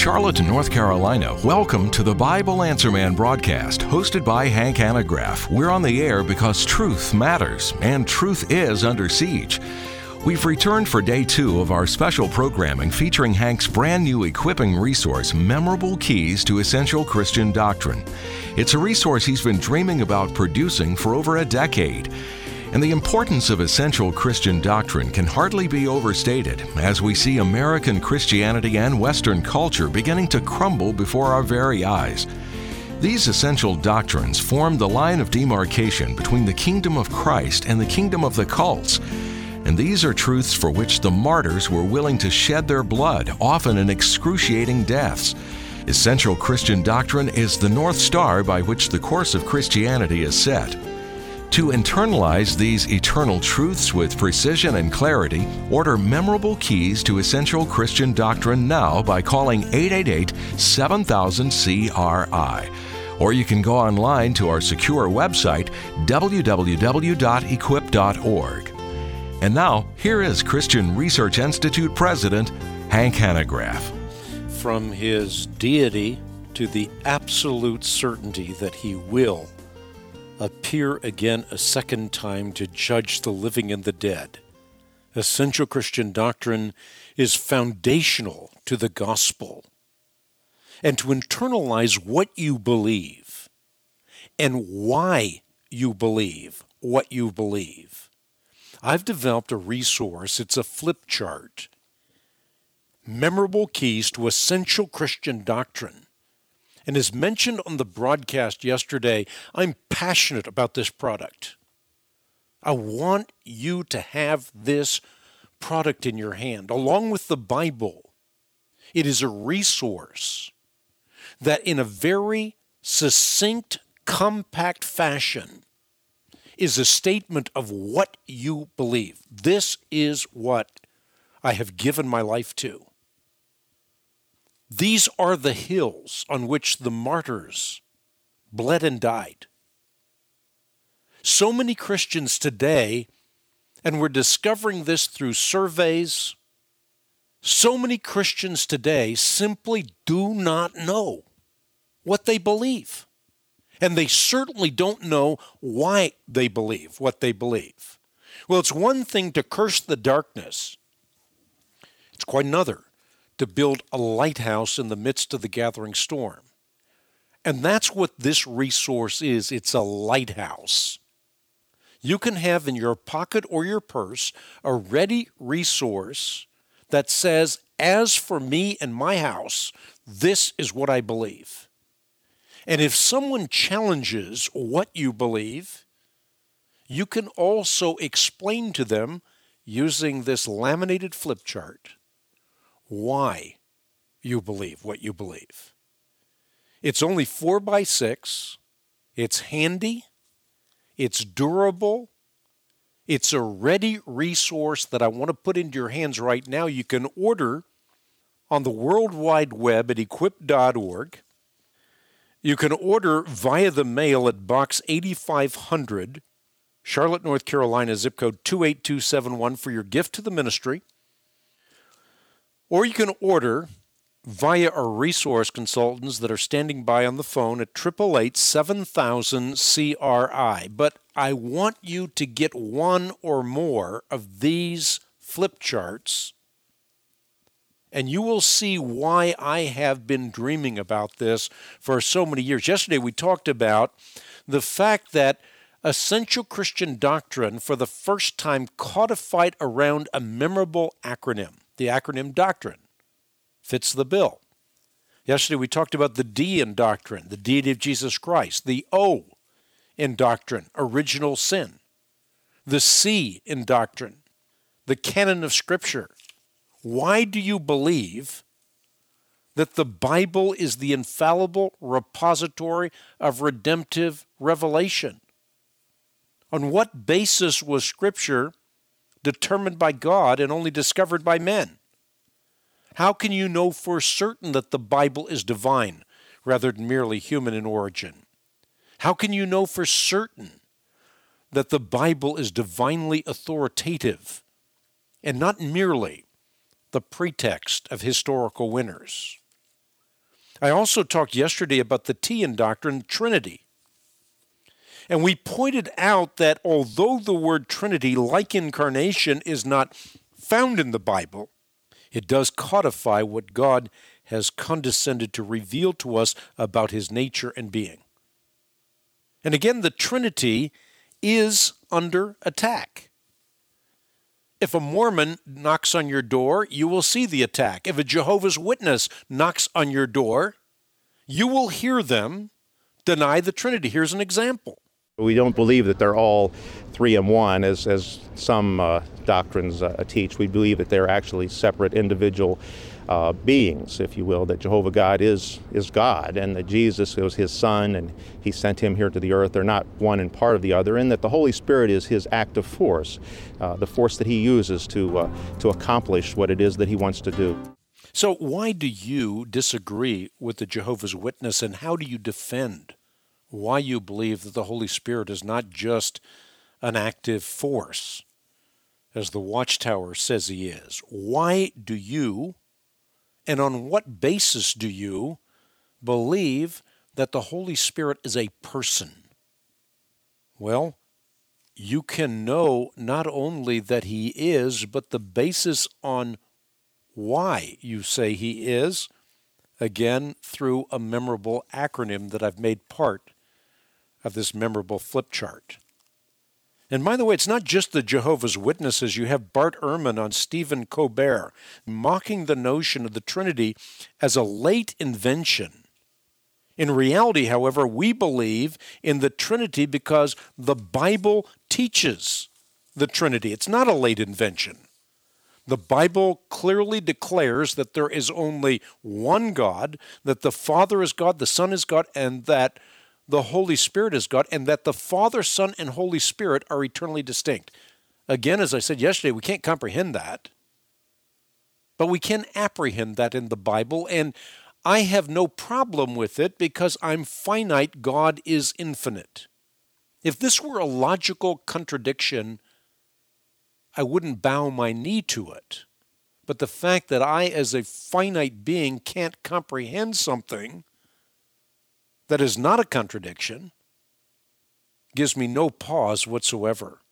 Charlotte, North Carolina, welcome to the Bible Answer Man broadcast, hosted by Hank Hanegraaff. We're on the air because truth matters, and truth is under siege. We've returned for day 2 of our special programming featuring Hank's brand new equipping resource, Memorable Keys to Essential Christian Doctrine. It's a resource he's been dreaming about producing for over a decade. And the importance of essential Christian doctrine can hardly be overstated as we see American Christianity and Western culture beginning to crumble before our very eyes. These essential doctrines form the line of demarcation between the kingdom of Christ and the kingdom of the cults. And these are truths for which the martyrs were willing to shed their blood, often in excruciating deaths. Essential Christian doctrine is the North Star by which the course of Christianity is set. To internalize these eternal truths with precision and clarity, order Memorable Keys to Essential Christian Doctrine now by calling 888-7000-CRI. Or you can go online to our secure website, www.equip.org. And now, here is Christian Research Institute President Hank Hanegraaff. From his deity to the absolute certainty that he will appear again a second time to judge the living and the dead. Essential Christian doctrine is foundational to the gospel. And to internalize what you believe and why you believe what you believe, I've developed a resource. It's a flip chart. Memorable Keys to Essential Christian Doctrine. And as mentioned on the broadcast yesterday, I'm passionate about this product. I want you to have this product in your hand, along with the Bible. It is a resource that in a very succinct, compact fashion is a statement of what you believe. This is what I have given my life to. These are the hills on which the martyrs bled and died. So many Christians today, and we're discovering this through surveys, so many Christians today simply do not know what they believe. And they certainly don't know why they believe what they believe. Well, it's one thing to curse the darkness. It's quite another to build a lighthouse in the midst of the gathering storm. And that's what this resource is. It's a lighthouse. You can have in your pocket or your purse a ready resource that says, as for me and my house, this is what I believe. And if someone challenges what you believe, you can also explain to them, using this laminated flip chart, why you believe what you believe. It's only 4 by 6. It's handy. It's durable. It's a ready resource that I want to put into your hands right now. You can order on the World Wide Web at equip.org. You can order via the mail at Box 8500, Charlotte, North Carolina, zip code 28271 for your gift to the ministry. Or you can order via our resource consultants that are standing by on the phone at 888-7000-CRI. But I want you to get one or more of these flip charts, and you will see why I have been dreaming about this for so many years. Yesterday we talked about the fact that essential Christian doctrine for the first time codified around a memorable acronym. The acronym doctrine fits the bill. Yesterday we talked about the D in doctrine, the deity of Jesus Christ. The O in doctrine, original sin. The C in doctrine, the canon of Scripture. Why do you believe that the Bible is the infallible repository of redemptive revelation? On what basis was Scripture determined by God and only discovered by men? How can you know for certain that the Bible is divine rather than merely human in origin? How can you know for certain that the Bible is divinely authoritative and not merely the pretext of historical winners? I also talked yesterday about the T in doctrine, Trinity. And we pointed out that although the word Trinity, like incarnation, is not found in the Bible, it does codify what God has condescended to reveal to us about his nature and being. And again, the Trinity is under attack. If a Mormon knocks on your door, you will see the attack. If a Jehovah's Witness knocks on your door, you will hear them deny the Trinity. Here's an example. We don't believe that they're all three in one, as some doctrines teach. We believe that they're actually separate individual beings, if you will, that Jehovah God is God, and that Jesus was his son, and he sent him here to the earth. They're not one and part of the other, and that the Holy Spirit is his active force, the force that he uses to accomplish what it is that he wants to do. So why do you disagree with the Jehovah's Witness, and how do you defend why you believe that the Holy Spirit is not just an active force, as the Watchtower says he is? Why do you, and on what basis do you, believe that the Holy Spirit is a person? Well, you can know not only that he is, but the basis on why you say he is, again, through a memorable acronym that I've made part of this memorable flip chart. And by the way, it's not just the Jehovah's Witnesses. You have Bart Ehrman on Stephen Colbert mocking the notion of the Trinity as a late invention. In reality, however, we believe in the Trinity because the Bible teaches the Trinity. It's not a late invention. The Bible clearly declares that there is only one God, that the Father is God, the Son is God, and that the Holy Spirit is God, and that the Father, Son, and Holy Spirit are eternally distinct. Again, as I said yesterday, we can't comprehend that, but we can apprehend that in the Bible, and I have no problem with it because I'm finite, God is infinite. If this were a logical contradiction, I wouldn't bow my knee to it. But the fact that I, as a finite being, can't comprehend something that is not a contradiction gives me no pause whatsoever.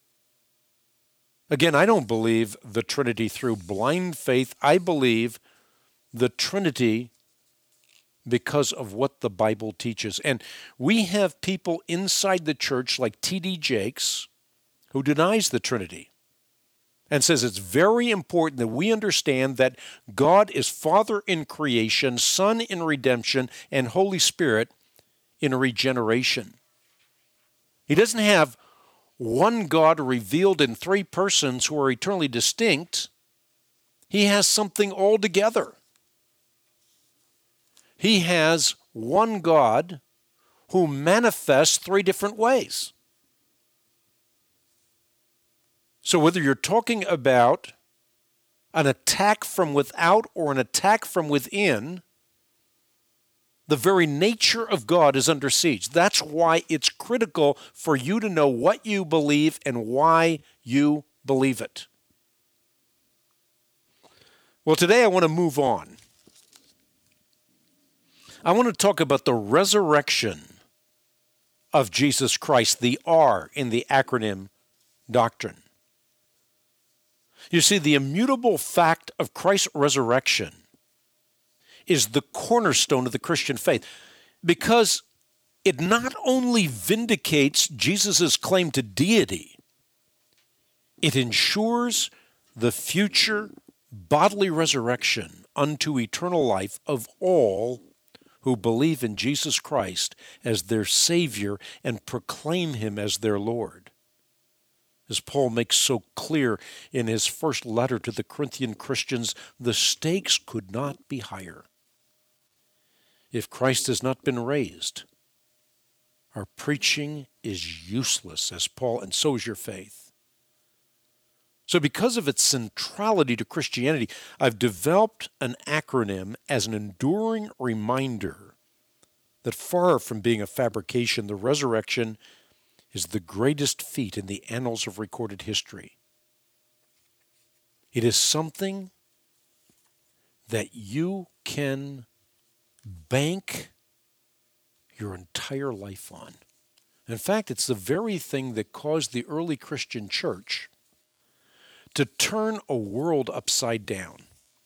Again, I don't believe the Trinity through blind faith. I believe the Trinity because of what the Bible teaches. And we have people inside the church like T.D. Jakes who denies the Trinity and says it's very important that we understand that God is Father in creation, Son in redemption, and Holy Spirit in regeneration. He doesn't have one God revealed in three persons who are eternally distinct. He has something altogether. He has one God who manifests three different ways. So whether you're talking about an attack from without or an attack from within, the very nature of God is under siege. That's why it's critical for you to know what you believe and why you believe it. Well, today I want to move on. I want to talk about the resurrection of Jesus Christ, the R in the acronym doctrine. You see, the immutable fact of Christ's resurrection is the cornerstone of the Christian faith because it not only vindicates Jesus' claim to deity, it ensures the future bodily resurrection unto eternal life of all who believe in Jesus Christ as their Savior and proclaim Him as their Lord. As Paul makes so clear in his first letter to the Corinthian Christians, the stakes could not be higher. If Christ has not been raised, our preaching is useless, as Paul, and so is your faith. So because of its centrality to Christianity, I've developed an acronym as an enduring reminder that far from being a fabrication, the resurrection is the greatest feat in the annals of recorded history. It is something that you can bank your entire life on. In fact, it's the very thing that caused the early Christian church to turn a world upside down.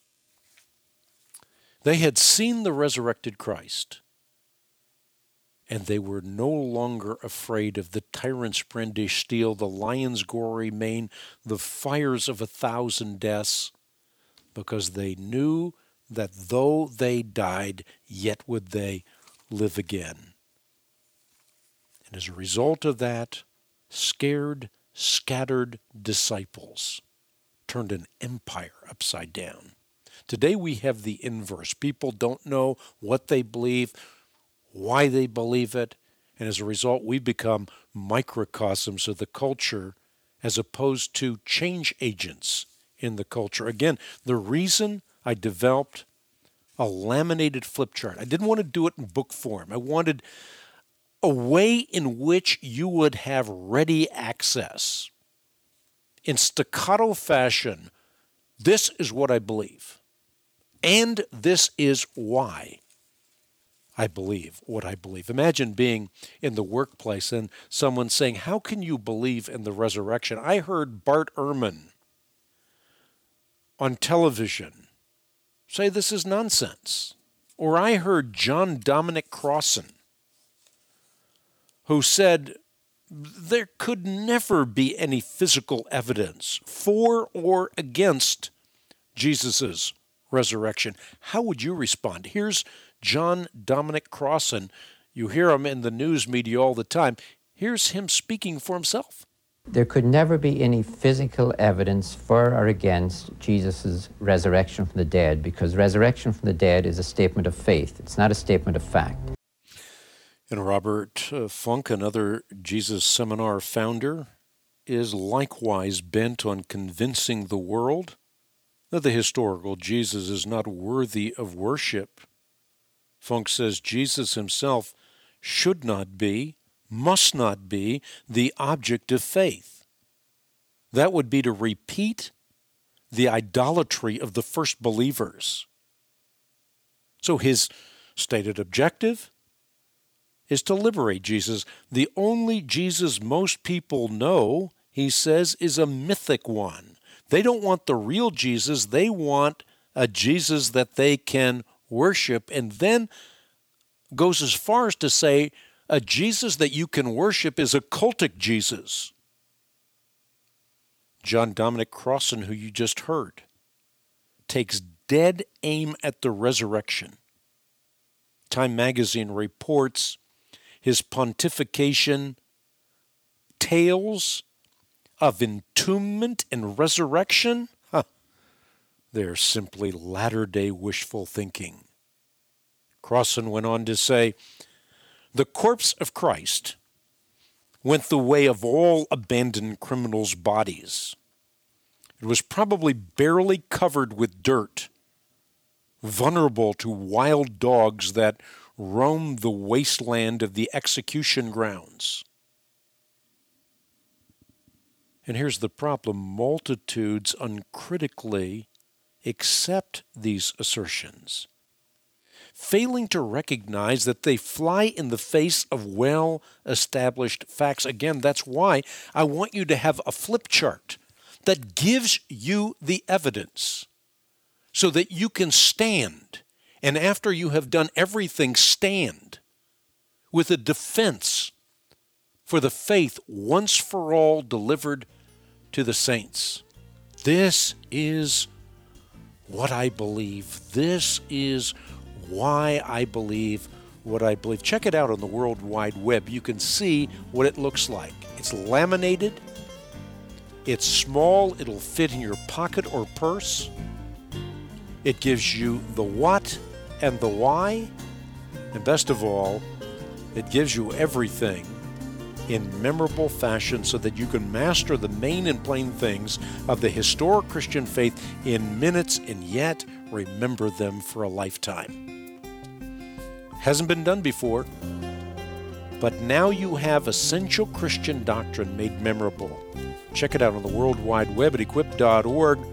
They had seen the resurrected Christ, and they were no longer afraid of the tyrant's brandished steel, the lion's gory mane, the fires of 1,000 deaths, because they knew that though they died, yet would they live again. And as a result of that, scared, scattered disciples turned an empire upside down. Today we have the inverse. People don't know what they believe, why they believe it, and as a result we become microcosms of the culture as opposed to change agents in the culture. Again, the reason I developed a laminated flip chart, I didn't want to do it in book form. I wanted a way in which you would have ready access. In staccato fashion, this is what I believe. And this is why I believe what I believe. Imagine being in the workplace and someone saying, how can you believe in the resurrection? I heard Bart Ehrman on television say this is nonsense. Or I heard John Dominic Crossan, who said there could never be any physical evidence for or against Jesus' resurrection. How would you respond? Here's John Dominic Crossan. You hear him in the news media all the time. Here's him speaking for himself. There could never be any physical evidence for or against Jesus' resurrection from the dead, because resurrection from the dead is a statement of faith. It's not a statement of fact. And Robert Funk, another Jesus Seminar founder, is likewise bent on convincing the world that the historical Jesus is not worthy of worship. Funk says Jesus himself should not be, must not be, the object of faith. That would be to repeat the idolatry of the first believers. So his stated objective is to liberate Jesus. The only Jesus most people know, he says, is a mythic one. They don't want the real Jesus. They want a Jesus that they can worship, and then goes as far as to say a Jesus that you can worship is a cultic Jesus. John Dominic Crossan, who you just heard, takes dead aim at the resurrection. Time magazine reports his pontification tales of entombment and resurrection. They're simply latter-day wishful thinking. Crossan went on to say, the corpse of Christ went the way of all abandoned criminals' bodies. It was probably barely covered with dirt, vulnerable to wild dogs that roamed the wasteland of the execution grounds. And here's the problem. Multitudes uncritically accept these assertions, failing to recognize that they fly in the face of well-established facts. Again, that's why I want you to have a flip chart that gives you the evidence so that you can stand, and after you have done everything, stand with a defense for the faith once for all delivered to the saints. This is what I believe. This is why I believe what I believe. Check it out on the World Wide Web. You can see what it looks like. It's laminated. It's small. It'll fit in your pocket or purse. It gives you the what and the why. And best of all, it gives you everything in memorable fashion so that you can master the main and plain things of the historic Christian faith in minutes and yet remember them for a lifetime. Hasn't been done before, but now you have essential Christian doctrine made memorable. Check it out on the World Wide Web at equip.org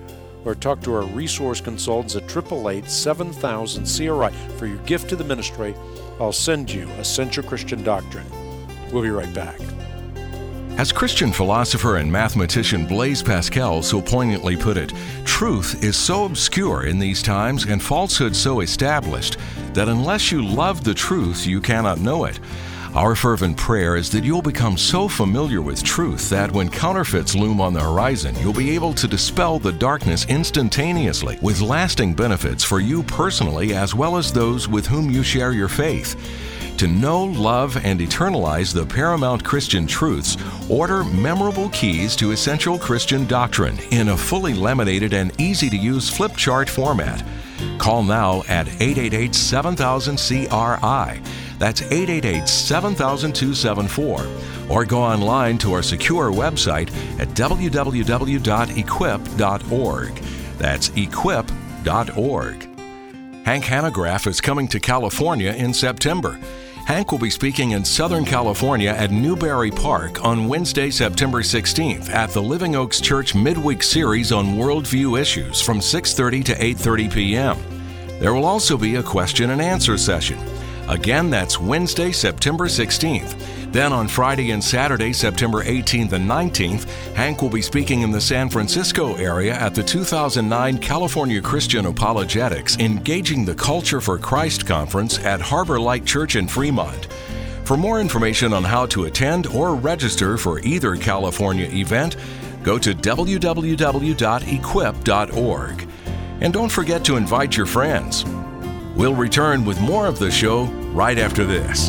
or talk to our resource consultants at 888-7000-CRI. For your gift to the ministry, I'll send you Essential Christian Doctrine. We'll be right back. As Christian philosopher and mathematician Blaise Pascal so poignantly put it, truth is so obscure in these times and falsehood so established that unless you love the truth, you cannot know it. Our fervent prayer is that you'll become so familiar with truth that when counterfeits loom on the horizon, you'll be able to dispel the darkness instantaneously with lasting benefits for you personally as well as those with whom you share your faith. To know, love, and eternalize the paramount Christian truths, order memorable keys to Essential Christian Doctrine in a fully laminated and easy-to-use flip chart format. Call now at 888-7000-CRI. That's 888-7000-274. Or go online to our secure website at www.equip.org. That's equip.org. Hank Hanegraaff is coming to California in September. Hank will be speaking in Southern California at Newberry Park on Wednesday, September 16th at the Living Oaks Church Midweek Series on Worldview Issues from 6:30 to 8:30 p.m. There will also be a question and answer session. Again, that's Wednesday, September 16th. Then on Friday and Saturday, September 18th and 19th, Hank will be speaking in the San Francisco area at the 2009 California Christian Apologetics Engaging the Culture for Christ Conference at Harbor Light Church in Fremont. For more information on how to attend or register for either California event, go to www.equip.org. And don't forget to invite your friends. We'll return with more of the show right after this.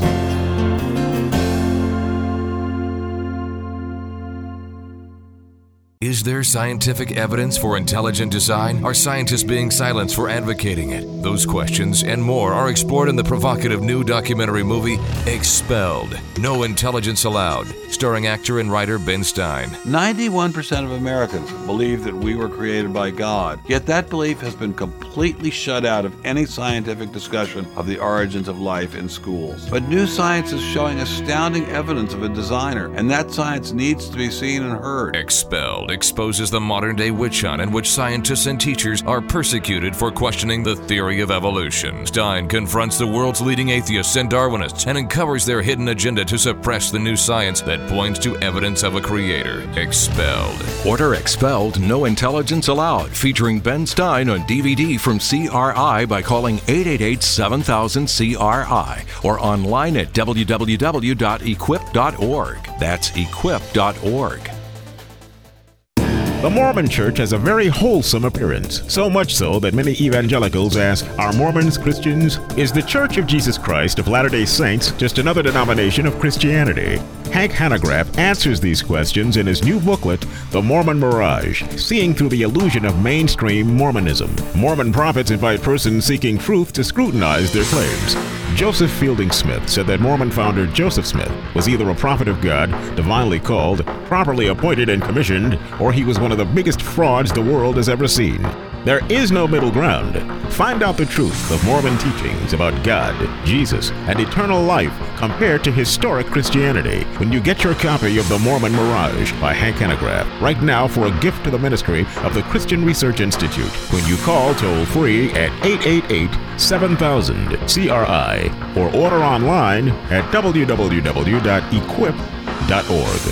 Is there scientific evidence for intelligent design? Are scientists being silenced for advocating it? Those questions and more are explored in the provocative new documentary movie, Expelled, No Intelligence Allowed, starring actor and writer Ben Stein. 91% of Americans believe that we were created by God, yet that belief has been completely shut out of any scientific discussion of the origins of life in schools. But new science is showing astounding evidence of a designer, and that science needs to be seen and heard. Expelled exposes the modern-day witch hunt in which scientists and teachers are persecuted for questioning the theory of evolution. Stein confronts the world's leading atheists and Darwinists and uncovers their hidden agenda to suppress the new science that points to evidence of a creator. Expelled. Order Expelled, No Intelligence Allowed, featuring Ben Stein on DVD from CRI by calling 888-7000-CRI or online at www.equip.org. That's equip.org. The Mormon Church has a very wholesome appearance, so much so that many evangelicals ask, are Mormons Christians? Is the Church of Jesus Christ of Latter-day Saints just another denomination of Christianity? Hank Hanegraaff answers these questions in his new booklet, The Mormon Mirage, Seeing Through the Illusion of Mainstream Mormonism. Mormon prophets invite persons seeking truth to scrutinize their claims. Joseph Fielding Smith said that Mormon founder Joseph Smith was either a prophet of God, divinely called, properly appointed and commissioned, or he was one of the biggest frauds the world has ever seen. There is no middle ground. Find out the truth of Mormon teachings about God, Jesus, and eternal life compared to historic Christianity when you get your copy of The Mormon Mirage by Hank Hanegraaff right now for a gift to the ministry of the Christian Research Institute when you call toll-free at 888-7000-CRI or order online at www.equip.org.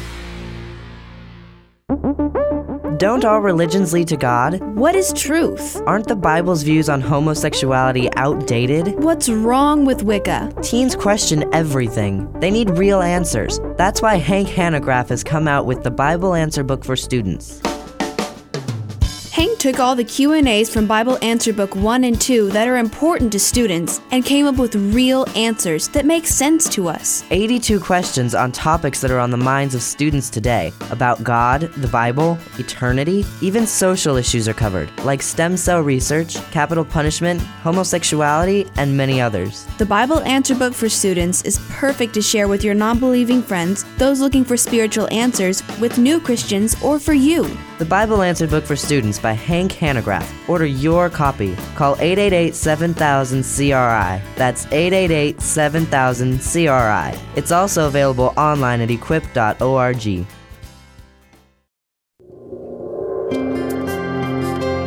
Don't all religions lead to God? What is truth? Aren't the Bible's views on homosexuality outdated? What's wrong with Wicca? Teens question everything. They need real answers. That's why Hank Hanegraaff has come out with the Bible Answer Book for students. Hank took all the Q&As from Bible Answer Book 1 and 2 that are important to students and came up with real answers that make sense to us. 82 questions on topics that are on the minds of students today about God, the Bible, eternity, even social issues are covered, like stem cell research, capital punishment, homosexuality, and many others. The Bible Answer Book for students is perfect to share with your non-believing friends, those looking for spiritual answers, with new Christians, or for you. The Bible Answer Book for Students by Hank Hanegraaff. Order your copy. Call 888-7000-CRI. That's 888-7000-CRI. It's also available online at equip.org.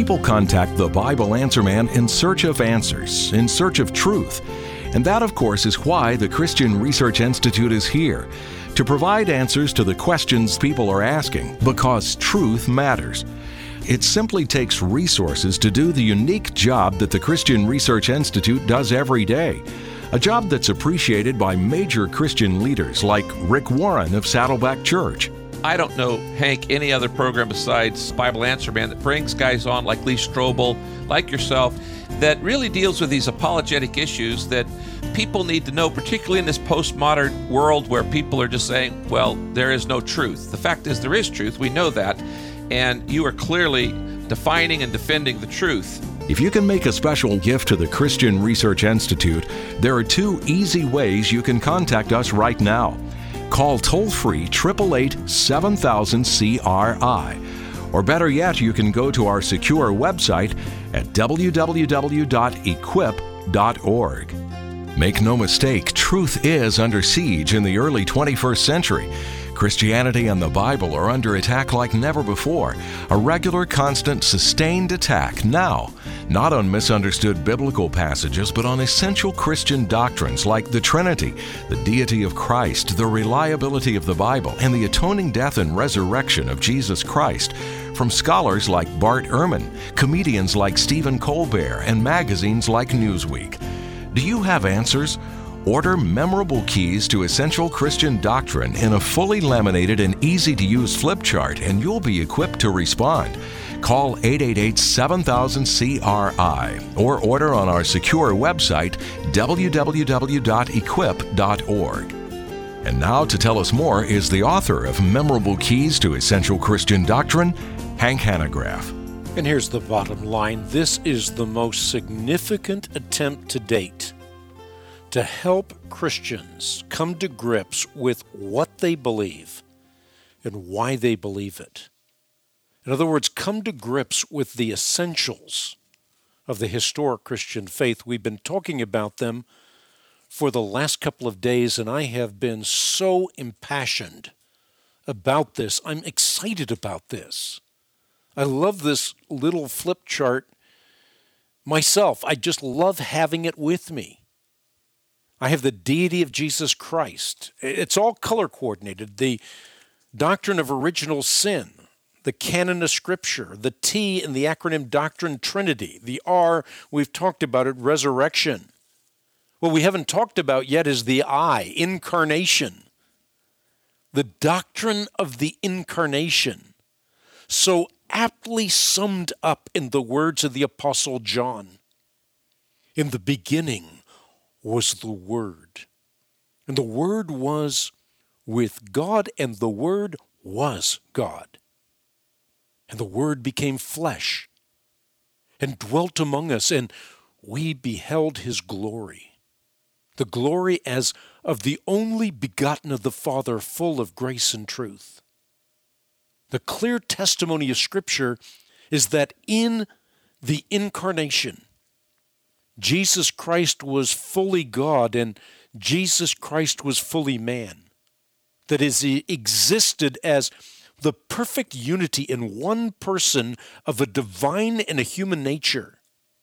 people contact the Bible Answer Man in search of answers, in search of truth. And that, of course, is why the Christian Research Institute is here, to provide answers to the questions people are asking, because truth matters. It simply takes resources to do the unique job that the Christian Research Institute does every day. A job that's appreciated by major Christian leaders like Rick Warren of Saddleback Church. I don't know, Hank, any other program besides Bible Answer Man that brings guys on like Lee Strobel, like yourself, that really deals with these apologetic issues that people need to know, particularly in this postmodern world where people are just saying, well, there is no truth. The fact is there is truth. We know that. And you are clearly defining and defending the truth. If you can make a special gift to the Christian Research Institute, there are 2 easy ways you can contact us right now. Call toll-free 888-7000-CRI. Or better yet, you can go to our secure website at www.equip.org. Make no mistake, truth is under siege in the early 21st century. Christianity and the Bible are under attack like never before. A regular, constant, sustained attack now. Not on misunderstood biblical passages, but on essential Christian doctrines like the Trinity, the deity of Christ, the reliability of the Bible, and the atoning death and resurrection of Jesus Christ. From scholars like Bart Ehrman, comedians like Stephen Colbert, and magazines like Newsweek. Do you have answers? Order memorable keys to essential Christian doctrine in a fully laminated and easy-to-use flip chart, and you'll be equipped to respond. Call 888-7000-CRI or order on our secure website, www.equip.org. And now to tell us more is the author of Memorable Keys to Essential Christian Doctrine, Hank Hanegraaff. And here's the bottom line. This is the most significant attempt to date to help Christians come to grips with what they believe and why they believe it. In other words, come to grips with the essentials of the historic Christian faith. We've been talking about them for the last couple of days, and I have been so impassioned about this. I'm excited about this. I love this little flip chart myself. I just love having it with me. I have the deity of Jesus Christ. It's all color coordinated. The doctrine of original sin, the canon of Scripture, the T in the acronym Doctrine Trinity, the R, we've talked about it, resurrection. What we haven't talked about yet is the I, incarnation. The doctrine of the incarnation. So aptly summed up in the words of the Apostle John. In the beginning was the Word. And the Word was with God, and the Word was God. And the Word became flesh and dwelt among us, and we beheld His glory. The glory as of the only begotten of the Father, full of grace and truth. The clear testimony of Scripture is that in the incarnation, Jesus Christ was fully God and Jesus Christ was fully man. That is, He existed as the perfect unity in one person of a divine and a human nature.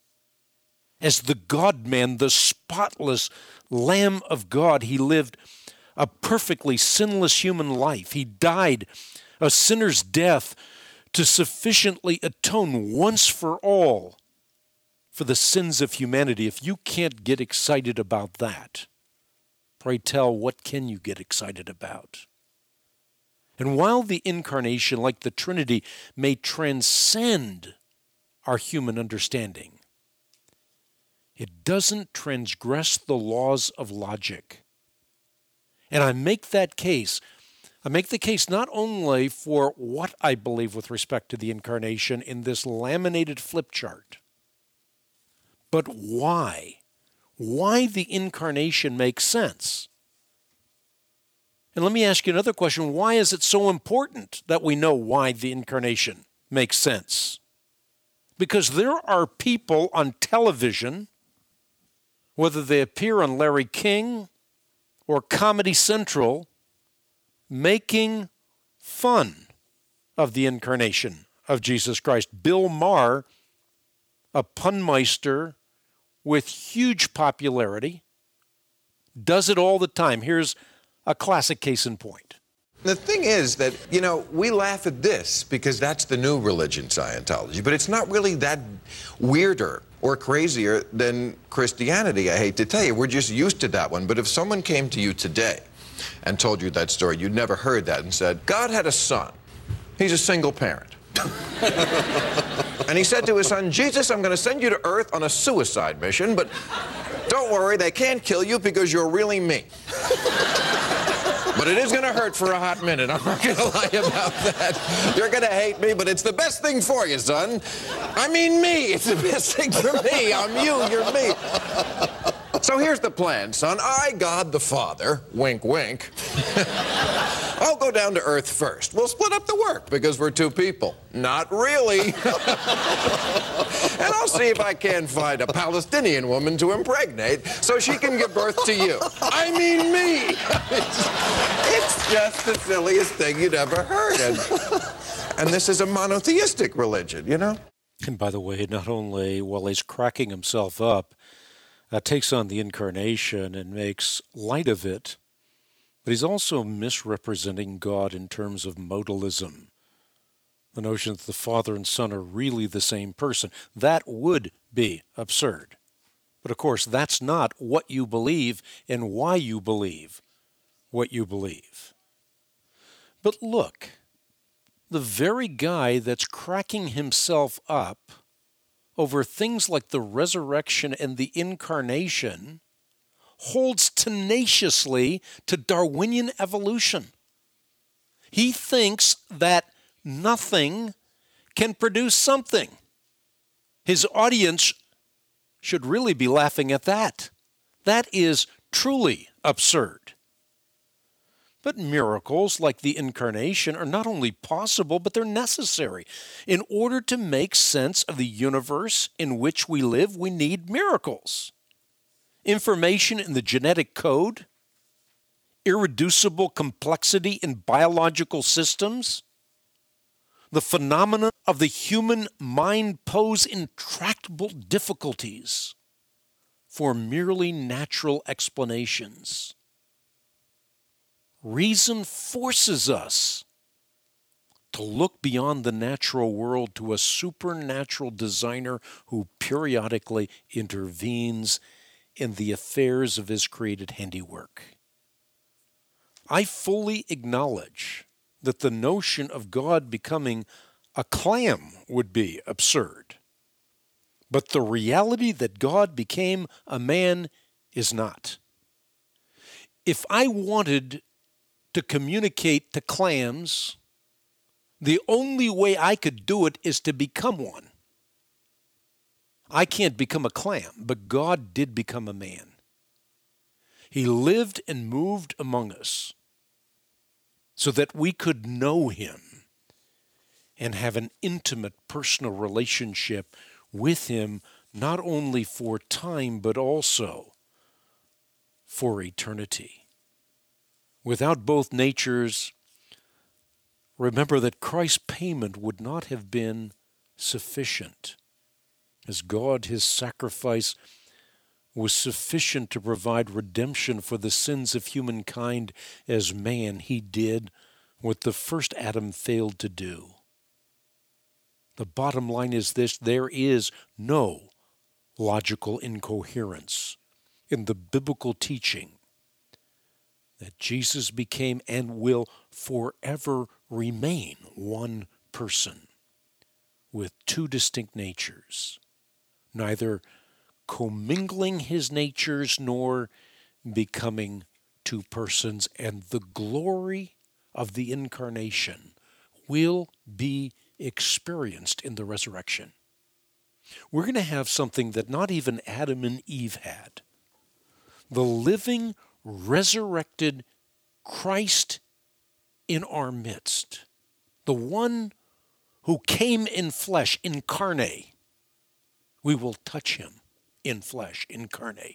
As the God-man, the spotless Lamb of God, He lived a perfectly sinless human life. He died a sinner's death to sufficiently atone once for all for the sins of humanity. If you can't get excited about that, pray tell, what can you get excited about? And while the incarnation, like the Trinity, may transcend our human understanding, it doesn't transgress the laws of logic. And I make the case not only for what I believe with respect to the incarnation in this laminated flip chart, but why? Why the incarnation makes sense. And let me ask you another question. Why is it so important that we know why the incarnation makes sense? Because there are people on television, whether they appear on Larry King or Comedy Central, making fun of the incarnation of Jesus Christ. Bill Maher a punmeister with huge popularity, does it all the time. Here's a classic case in point. The thing is that, we laugh at this because that's the new religion, Scientology, but it's not really that weirder or crazier than Christianity, I hate to tell you. We're just used to that one. But if someone came to you today and told you that story, you'd never heard that, and said, God had a son. He's a single parent. And he said to his son, Jesus, I'm going to send you to Earth on a suicide mission, but don't worry, they can't kill you because you're really me. But it is going to hurt for a hot minute. I'm not going to lie about that. You're going to hate me, but it's the best thing for you, son. I mean me. It's the best thing for me. I'm you, you're me. So here's the plan, son. I, God the Father, wink, wink, I'll go down to Earth first. We'll split up the work because we're two people. Not really. And I'll see if I can find a Palestinian woman to impregnate so she can give birth to you. I mean me. It's just the silliest thing you'd ever heard. And this is a monotheistic religion, And by the way, not only while he's cracking himself up, takes on the incarnation and makes light of it, but he's also misrepresenting God in terms of modalism. The notion that the Father and Son are really the same person. That would be absurd. But of course, that's not what you believe and why you believe what you believe. But look, the very guy that's cracking himself up over things like the resurrection and the incarnation holds tenaciously to Darwinian evolution. He thinks that nothing can produce something. His audience should really be laughing at that. That is truly absurd. But miracles like the incarnation are not only possible, but they're necessary. In order to make sense of the universe in which we live, we need miracles. Information in the genetic code, irreducible complexity in biological systems, the phenomena of the human mind pose intractable difficulties for merely natural explanations. Reason forces us to look beyond the natural world to a supernatural designer who periodically intervenes in the affairs of his created handiwork. I fully acknowledge that the notion of God becoming a clam would be absurd. But the reality that God became a man is not. If I wanted to communicate to clams, the only way I could do it is to become one. I can't become a clam, but God did become a man. He lived and moved among us so that we could know him and have an intimate personal relationship with him, not only for time, but also for eternity. Without both natures, remember that Christ's payment would not have been sufficient. As God, his sacrifice was sufficient to provide redemption for the sins of humankind, as man, he did what the first Adam failed to do. The bottom line is this: there is no logical incoherence in the biblical teaching that Jesus became and will forever remain one person with two distinct natures, neither commingling his natures nor becoming two persons. And the glory of the incarnation will be experienced in the resurrection. We're going to have something that not even Adam and Eve had. The living, resurrected Christ in our midst. The one who came in flesh, incarnate. We will touch him in flesh, incarnate.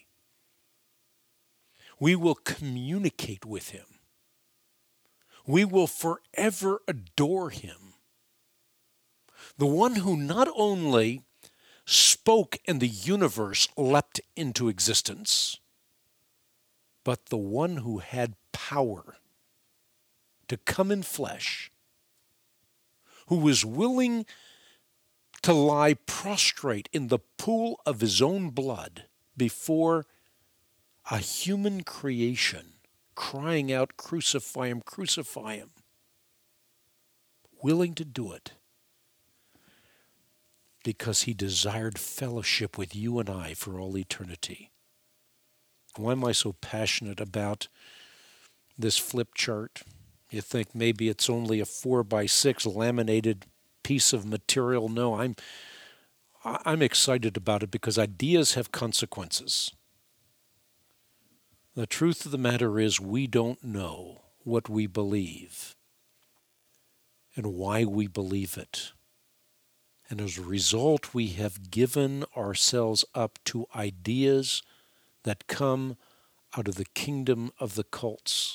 We will communicate with him. We will forever adore him. The one who not only spoke and the universe leapt into existence. But the one who had power to come in flesh, who was willing to lie prostrate in the pool of his own blood before a human creation, crying out, "Crucify him, crucify him," willing to do it because he desired fellowship with you and I for all eternity. Why am I so passionate about this flip chart? You think maybe it's only a 4x6 laminated piece of material. No, I'm excited about it because ideas have consequences. The truth of the matter is we don't know what we believe and why we believe it. And as a result, we have given ourselves up to ideas that come out of the kingdom of the cults,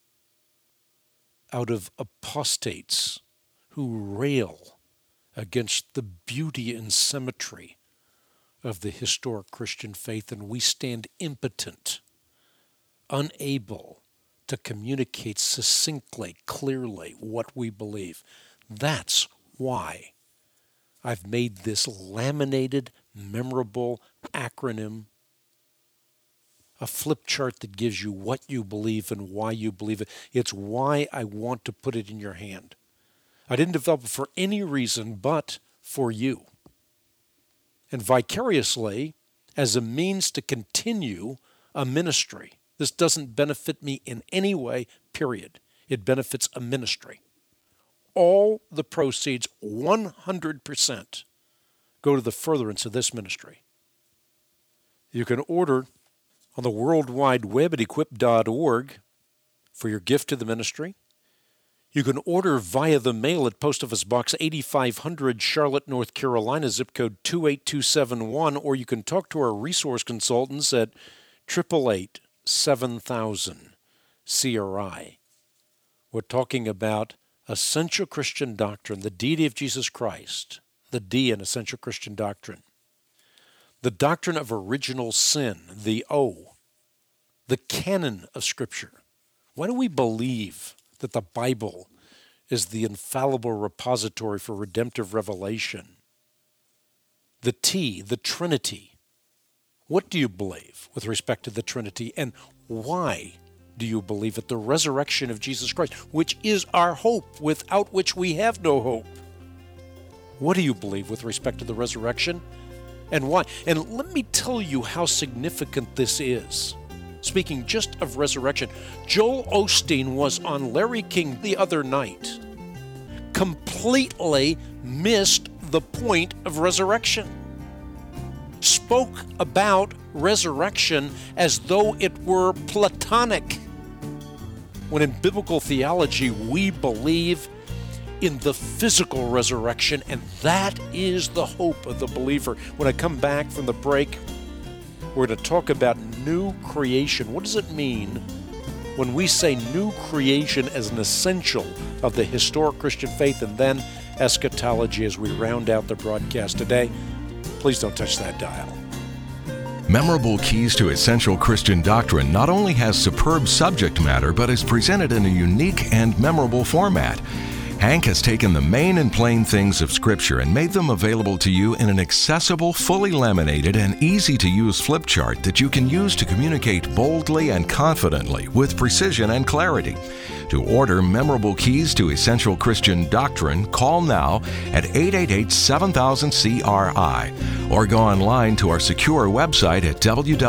out of apostates who rail against the beauty and symmetry of the historic Christian faith, and we stand impotent, unable to communicate succinctly, clearly what we believe. That's why I've made this laminated, memorable acronym, a flip chart that gives you what you believe and why you believe it. It's why I want to put it in your hand. I didn't develop it for any reason but for you. And vicariously, as a means to continue a ministry. This doesn't benefit me in any way, period. It benefits a ministry. All the proceeds, 100%, go to the furtherance of this ministry. You can order on the World Wide Web at equip.org for your gift to the ministry. You can order via the mail at Post Office Box 8500, Charlotte, North Carolina, zip code 28271, or you can talk to our resource consultants at 888-7000 CRI. We're talking about essential Christian doctrine, the deity of Jesus Christ, the D in essential Christian doctrine. The doctrine of original sin, the O, the canon of Scripture. Why do we believe that the Bible is the infallible repository for redemptive revelation? The T, the Trinity. What do you believe with respect to the Trinity, and why do you believe it? The resurrection of Jesus Christ, which is our hope, without which we have no hope. What do you believe with respect to the resurrection? And why? And let me tell you how significant this is. Speaking just of resurrection, Joel Osteen was on Larry King the other night, completely missed the point of resurrection. Spoke about resurrection as though it were Platonic, when in biblical theology we believe in the physical resurrection, and that is the hope of the believer. When I come back from the break, we're going to talk about new creation. What does it mean when we say new creation as an essential of the historic Christian faith, and then eschatology as we round out the broadcast today? Please don't touch that dial. Memorable Keys to Essential Christian Doctrine not only has superb subject matter, but is presented in a unique and memorable format. Hank has taken the main and plain things of Scripture and made them available to you in an accessible, fully laminated, and easy-to-use flip chart that you can use to communicate boldly and confidently with precision and clarity. To order Memorable Keys to Essential Christian Doctrine, call now at 888-7000-CRI or go online to our secure website at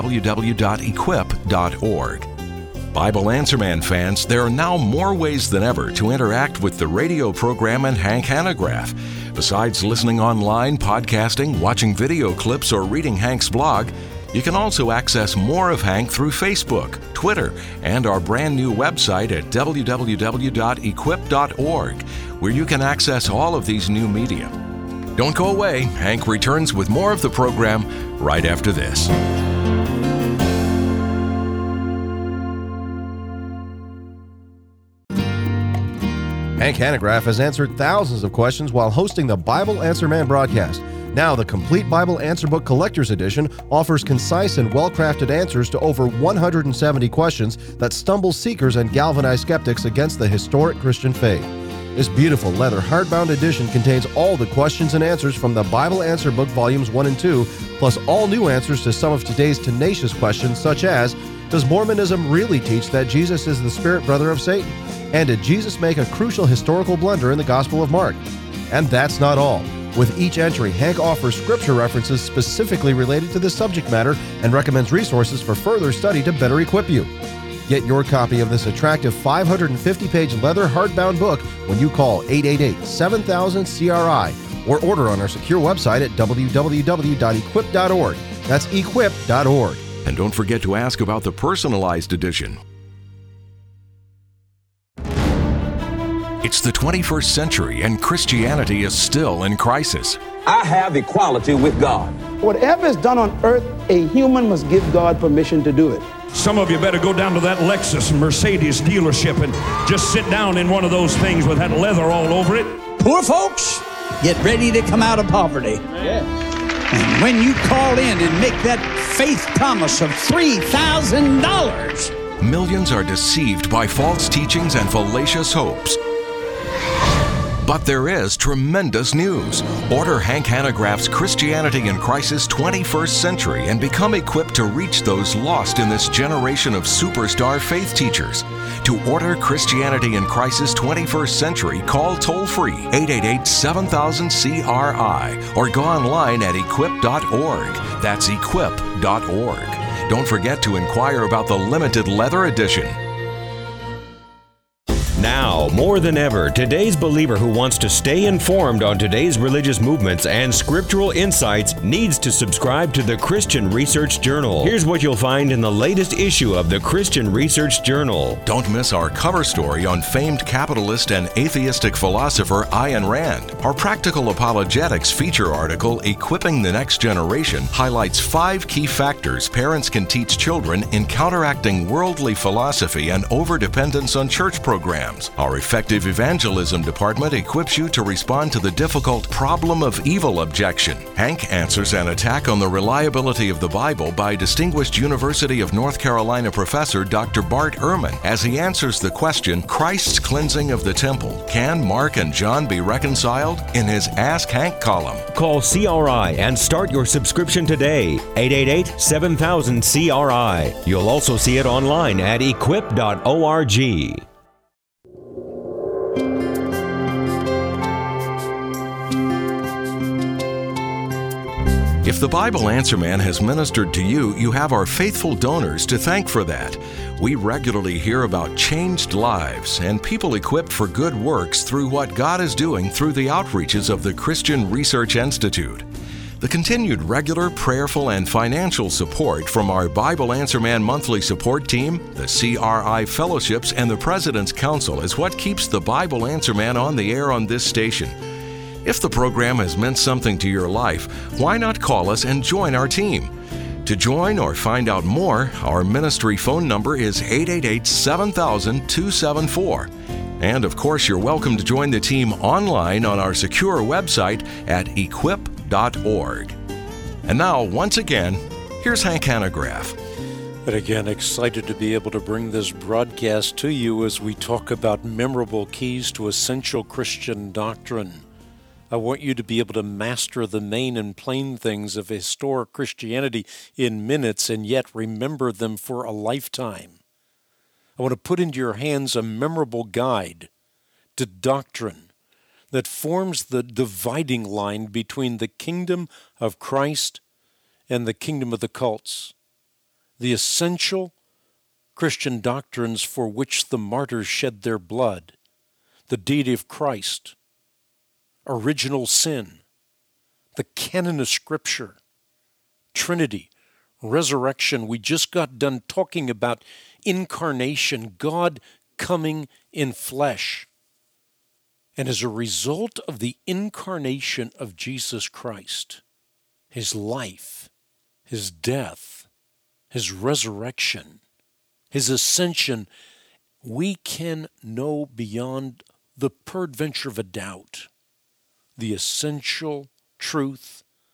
www.equip.org. Bible Answer Man fans, there are now more ways than ever to interact with the radio program and Hank Hanegraaff. Besides listening online, podcasting, watching video clips, or reading Hank's blog, you can also access more of Hank through Facebook, Twitter, and our brand new website at www.equip.org, where you can access all of these new media. Don't go away. Hank returns with more of the program right after this. Hank Hanegraaff has answered thousands of questions while hosting the Bible Answer Man broadcast. Now, the Complete Bible Answer Book Collector's Edition offers concise and well-crafted answers to over 170 questions that stumble seekers and galvanize skeptics against the historic Christian faith. This beautiful leather hardbound edition contains all the questions and answers from the Bible Answer Book Volumes 1 and 2, plus all new answers to some of today's tenacious questions such as, does Mormonism really teach that Jesus is the spirit brother of Satan? And did Jesus make a crucial historical blunder in the Gospel of Mark? And that's not all. With each entry, Hank offers scripture references specifically related to this subject matter and recommends resources for further study to better equip you. Get your copy of this attractive 550-page leather hardbound book when you call 888-7000-CRI or order on our secure website at www.equip.org. That's equip.org. And don't forget to ask about the personalized edition. It's the 21st century and Christianity is still in crisis. I have equality with God. Whatever is done on earth, a human must give God permission to do it. Some of you better go down to that Lexus Mercedes dealership and just sit down in one of those things with that leather all over it. Poor folks, get ready to come out of poverty. Yes. And when you call in and make that faith promise of $3,000, millions are deceived by false teachings and fallacious hopes. But there is tremendous news. Order Hank Hanegraaff's Christianity in Crisis 21st Century and become equipped to reach those lost in this generation of superstar faith teachers. To order Christianity in Crisis 21st Century, call toll-free 888-7000-CRI or go online at equip.org. That's equip.org. Don't forget to inquire about the limited leather edition. Now, more than ever, today's believer who wants to stay informed on today's religious movements and scriptural insights needs to subscribe to the Christian Research Journal. Here's what you'll find in the latest issue of the Christian Research Journal. Don't miss our cover story on famed capitalist and atheistic philosopher Ayn Rand. Our Practical Apologetics feature article, Equipping the Next Generation, highlights 5 key factors parents can teach children in counteracting worldly philosophy and overdependence on church programs. Our Effective Evangelism department equips you to respond to the difficult problem of evil objection. Hank answers an attack on the reliability of the Bible by distinguished University of North Carolina professor Dr. Bart Ehrman as he answers the question, Christ's cleansing of the temple. Can Mark and John be reconciled? In his Ask Hank column. Call CRI and start your subscription today. 888-7000-CRI. You'll also see it online at equip.org. If the Bible Answer Man has ministered to you, you have our faithful donors to thank for that. We regularly hear about changed lives and people equipped for good works through what God is doing through the outreaches of the Christian Research Institute. The continued regular, prayerful, and financial support from our Bible Answer Man monthly support team, the CRI Fellowships, and the President's Council is what keeps the Bible Answer Man on the air on this station. If the program has meant something to your life, why not call us and join our team? To join or find out more, our ministry phone number is 888-7000-274. And of course, you're welcome to join the team online on our secure website at equip.org. And now, once again, here's Hank Hanegraaff. But again, excited to be able to bring this broadcast to you as we talk about memorable keys to essential Christian doctrine. I want you to be able to master the main and plain things of historic Christianity in minutes and yet remember them for a lifetime. I want to put into your hands a memorable guide to doctrine that forms the dividing line between the kingdom of Christ and the kingdom of the cults. The essential Christian doctrines for which the martyrs shed their blood, the deity of Christ, original sin, the canon of Scripture, Trinity, resurrection. We just got done talking about incarnation, God coming in flesh. And as a result of the incarnation of Jesus Christ, his life, his death, his resurrection, his ascension, we can know beyond the peradventure of a doubt the essential truth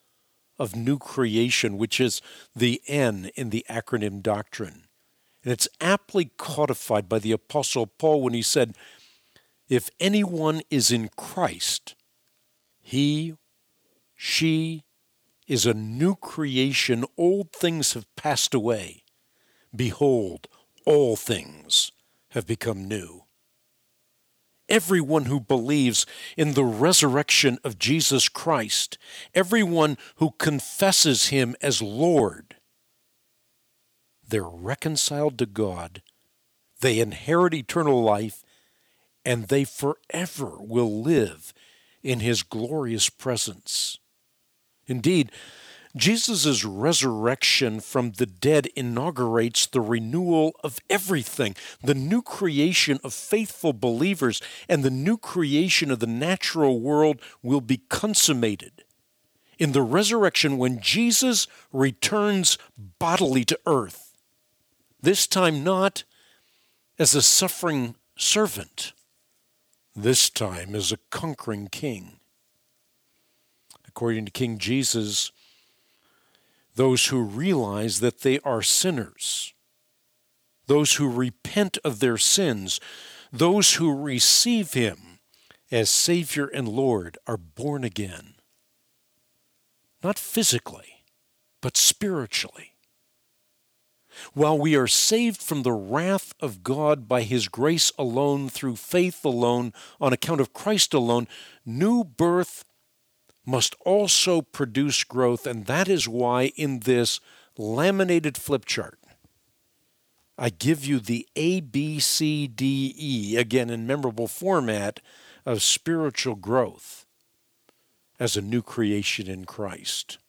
of new creation, which is the N in the acronym doctrine. And it's aptly codified by the Apostle Paul when he said, if anyone is in Christ, he, she is a new creation. Old things have passed away. Behold, all things have become new. Everyone who believes in the resurrection of Jesus Christ, everyone who confesses him as Lord, they're reconciled to God, they inherit eternal life, and they forever will live in his glorious presence. Indeed, Jesus' resurrection from the dead inaugurates the renewal of everything, the new creation of faithful believers, and the new creation of the natural world will be consummated in the resurrection when Jesus returns bodily to earth, this time not as a suffering servant, this time as a conquering king. According to King Jesus, those who realize that they are sinners, those who repent of their sins, those who receive him as Savior and Lord are born again. Not physically, but spiritually. While we are saved from the wrath of God by his grace alone, through faith alone, on account of Christ alone, new birth must also produce growth, and that is why in this laminated flip chart, I give you the A, B, C, D, E, again in memorable format, of spiritual growth as a new creation in Christ.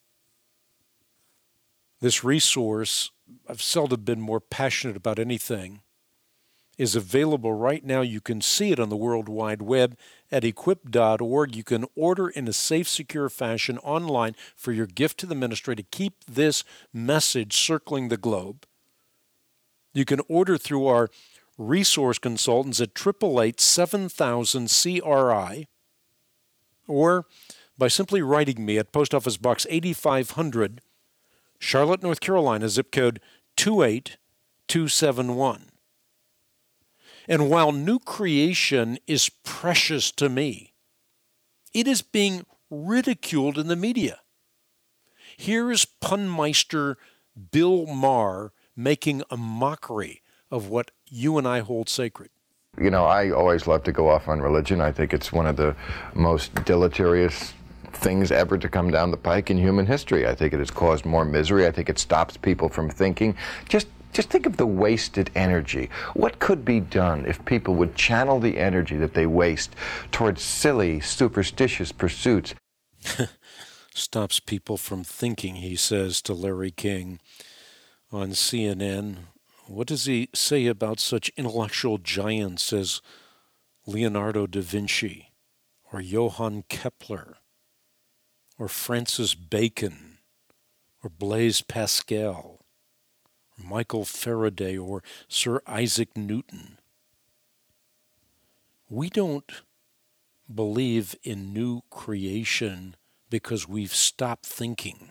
This resource, I've seldom been more passionate about anything, is available right now. You can see it on the World Wide Web at equip.org. You can order in a safe, secure fashion online for your gift to the ministry to keep this message circling the globe. You can order through our resource consultants at 888-7000-CRI or by simply writing me at Post Office Box 8500, Charlotte, North Carolina, zip code 28271. And while new creation is precious to me, it is being ridiculed in the media. Here is punmeister Bill Maher making a mockery of what you and I hold sacred. You know, I always love to go off on religion. I think it's one of the most deleterious things ever to come down the pike in human history. I think it has caused more misery. I think it stops people from thinking. Just think of the wasted energy. What could be done if people would channel the energy that they waste towards silly, superstitious pursuits? Stops people from thinking, he says to Larry King on CNN. What does he say about such intellectual giants as Leonardo da Vinci or Johann Kepler or Francis Bacon or Blaise Pascal, Michael Faraday, or Sir Isaac Newton? We don't believe in new creation because we've stopped thinking.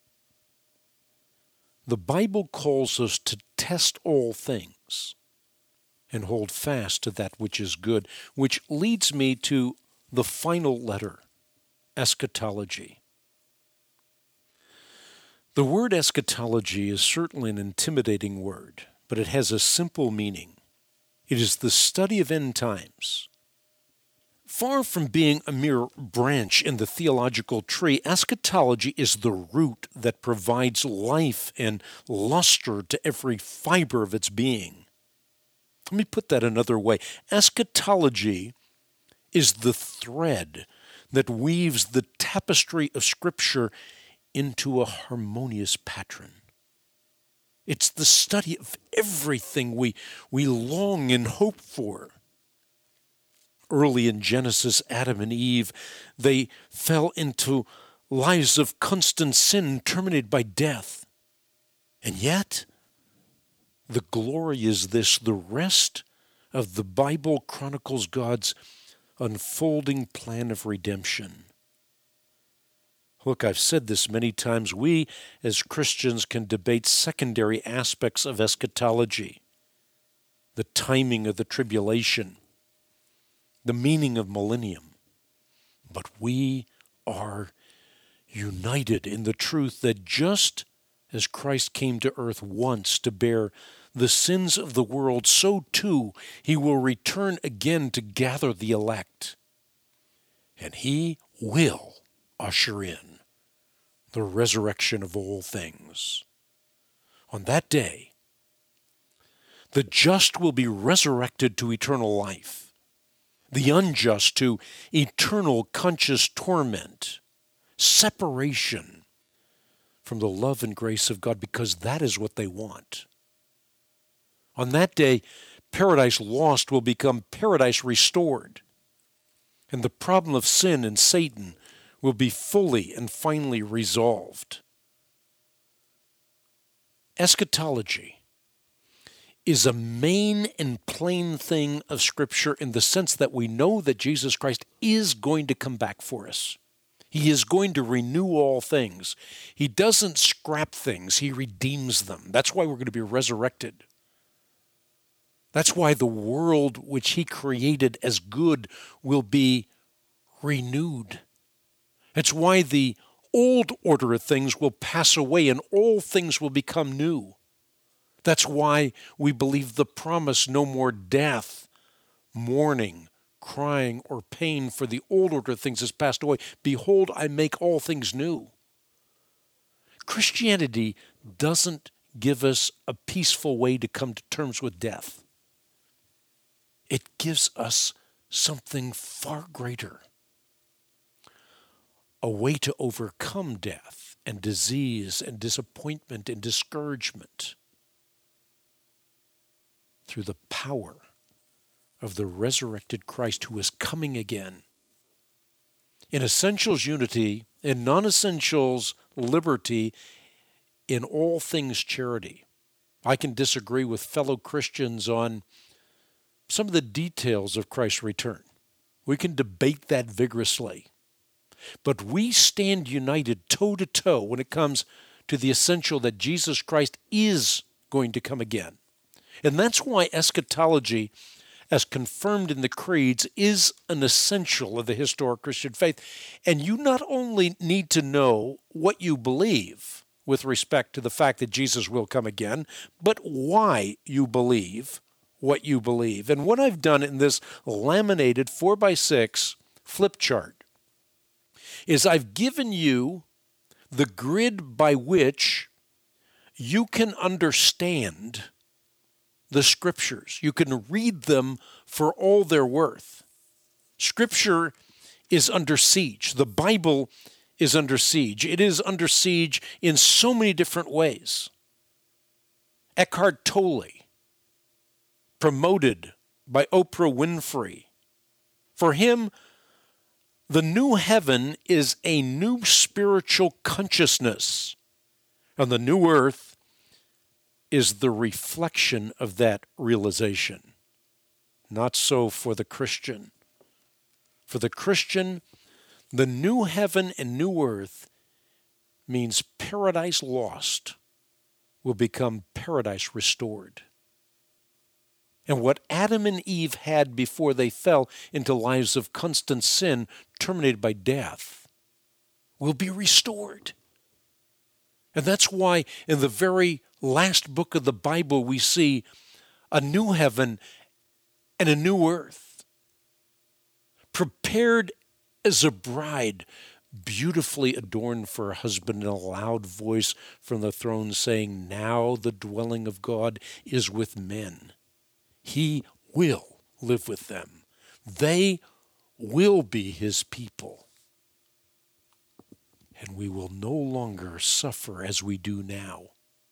The Bible calls us to test all things and hold fast to that which is good, which leads me to the final letter, eschatology. The word eschatology is certainly an intimidating word, but it has a simple meaning. It is the study of end times. Far from being a mere branch in the theological tree, eschatology is the root that provides life and luster to every fiber of its being. Let me put that another way. Eschatology is the thread that weaves the tapestry of Scripture into a harmonious pattern. It's the study of everything we long and hope for. Early in Genesis, Adam and Eve, they fell into lives of constant sin terminated by death. And yet, the glory is this: the rest of the Bible chronicles God's unfolding plan of redemption. Look, I've said this many times. We as Christians can debate secondary aspects of eschatology, the timing of the tribulation, the meaning of millennium. But we are united in the truth that just as Christ came to earth once to bear the sins of the world, so too he will return again to gather the elect. And he will usher in the resurrection of all things. On that day, the just will be resurrected to eternal life, the unjust to eternal conscious torment, separation from the love and grace of God, because that is what they want. On that day, paradise lost will become paradise restored, and the problem of sin and Satan will be fully and finally resolved. Eschatology is a main and plain thing of Scripture in the sense that we know that Jesus Christ is going to come back for us. He is going to renew all things. He doesn't scrap things, he redeems them. That's why we're going to be resurrected. That's why the world which he created as good will be renewed. It's why the old order of things will pass away and all things will become new. That's why we believe the promise, no more death, mourning, crying, or pain, for the old order of things has passed away. Behold, I make all things new. Christianity doesn't give us a peaceful way to come to terms with death. It gives us something far greater. A way to overcome death and disease and disappointment and discouragement through the power of the resurrected Christ who is coming again. In essentials, unity. In non-essentials, liberty. In all things, charity. I can disagree with fellow Christians on some of the details of Christ's return. We can debate that vigorously. But we stand united toe to toe when it comes to the essential that Jesus Christ is going to come again. And that's why eschatology, as confirmed in the creeds, is an essential of the historic Christian faith. And you not only need to know what you believe with respect to the fact that Jesus will come again, but why you believe what you believe. And what I've done in this laminated 4x6 flip chart is I've given you the grid by which you can understand the Scriptures. You can read them for all they're worth. Scripture is under siege. The Bible is under siege. It is under siege in so many different ways. Eckhart Tolle, promoted by Oprah Winfrey. For him, the new heaven is a new spiritual consciousness, and the new earth is the reflection of that realization. Not so for the Christian. For the Christian, the new heaven and new earth means paradise lost will become paradise restored. And what Adam and Eve had before they fell into lives of constant sin, terminated by death, will be restored. And that's why in the very last book of the Bible we see a new heaven and a new earth, prepared as a bride, beautifully adorned for a husband, and a loud voice from the throne saying, "Now the dwelling of God is with men. He will live with them. They will be his people. And we will no longer suffer as we do now.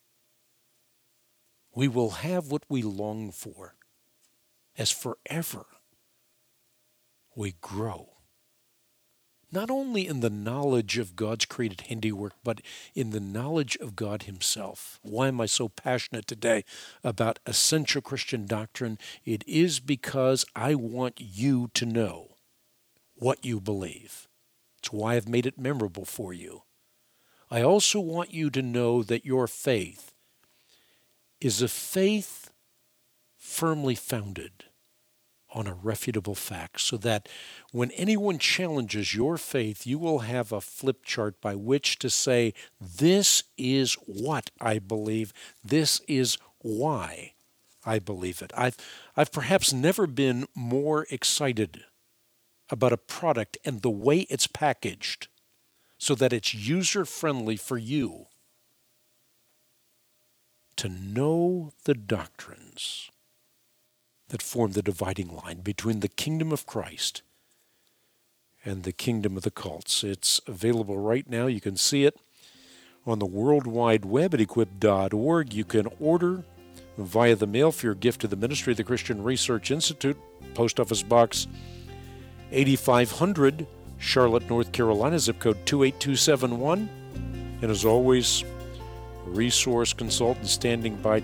We will have what we long for, as forever we grow. Not only in the knowledge of God's created handiwork, but in the knowledge of God himself. Why am I so passionate today about essential Christian doctrine? It is because I want you to know what you believe. It's why I've made it memorable for you. I also want you to know that your faith is a faith firmly founded on irrefutable facts, so that when anyone challenges your faith, you will have a flip chart by which to say, this is what I believe, this is why I believe it. I've perhaps never been more excited about a product and the way it's packaged so that it's user-friendly for you to know the doctrines that form the dividing line between the kingdom of Christ and the kingdom of the cults. It's available right now. You can see it on the World Wide Web at equip.org. You can order via the mail for your gift to the ministry of the Christian Research Institute, Post Office Box 8500, Charlotte, North Carolina, zip code 28271. And as always, resource consultant standing by,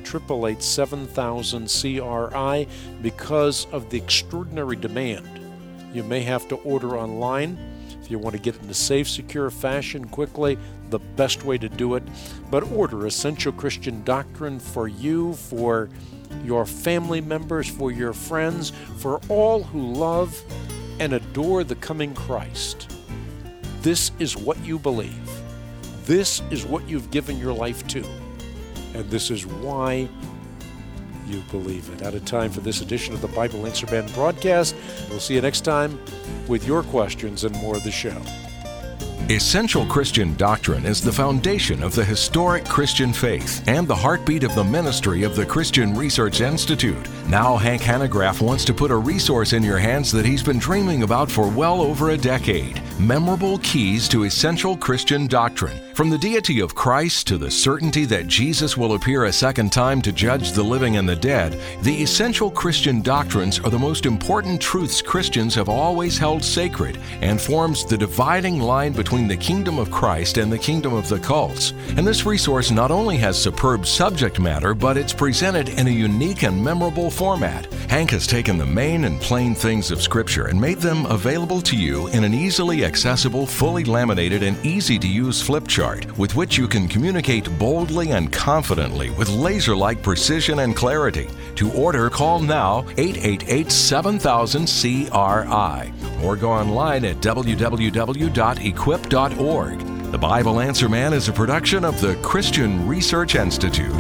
888-7000-CRI. Because of the extraordinary demand, you may have to order online. If you want to get it in a safe, secure fashion quickly, the best way to do it. But order Essential Christian Doctrine for you, for your family members, for your friends, for all who love and adore the coming Christ. This is what you believe. This is what you've given your life to. And this is why you believe it. Out of time for this edition of the Bible Answer Man broadcast. We'll see you next time with your questions and more of the show. Essential Christian Doctrine is the foundation of the historic Christian faith and the heartbeat of the ministry of the Christian Research Institute. Now Hank Hanegraaff wants to put a resource in your hands that he's been dreaming about for well over a decade. Memorable Keys to Essential Christian Doctrine. From the deity of Christ to the certainty that Jesus will appear a second time to judge the living and the dead, the essential Christian doctrines are the most important truths Christians have always held sacred and forms the dividing line between the kingdom of Christ and the kingdom of the cults. And this resource not only has superb subject matter, but it's presented in a unique and memorable format. Hank has taken the main and plain things of Scripture and made them available to you in an easily accessible, fully laminated, and easy-to-use flip chart with which you can communicate boldly and confidently with laser-like precision and clarity. To order, call now 888-7000-CRI or go online at www.equip.org. The Bible Answer Man is a production of the Christian Research Institute.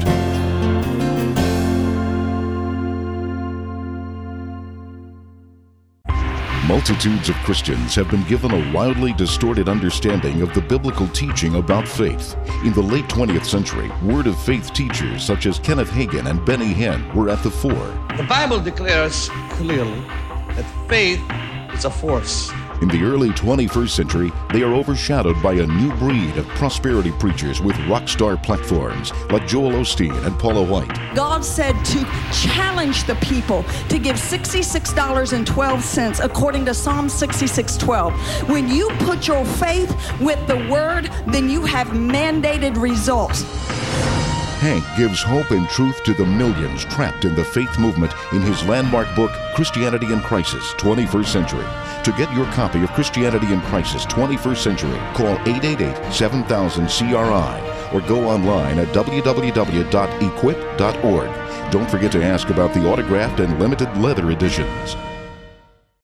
Multitudes of Christians have been given a wildly distorted understanding of the biblical teaching about faith. In the late 20th century, Word of Faith teachers such as Kenneth Hagin and Benny Hinn were at the fore. The Bible declares clearly that faith is a force. In the early 21st century, they are overshadowed by a new breed of prosperity preachers with rock star platforms like Joel Osteen and Paula White. God said to challenge the people to give $66.12 according to Psalm 66:12. When you put your faith with the Word, then you have mandated results. Hank gives hope and truth to the millions trapped in the faith movement in his landmark book, Christianity in Crisis, 21st Century. To get your copy of Christianity in Crisis, 21st Century, call 888-7000-CRI or go online at www.equip.org. Don't forget to ask about the autographed and limited leather editions.